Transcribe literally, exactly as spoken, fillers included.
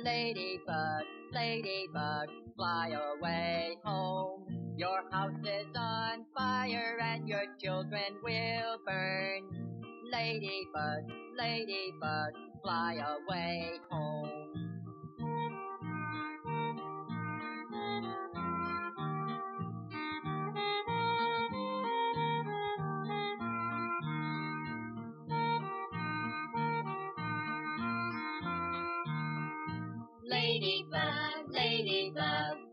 Ladybug, ladybug, fly away home. Your house is on fire and your children will burn. Ladybug, ladybug, fly away home. Ladybug, ladybug,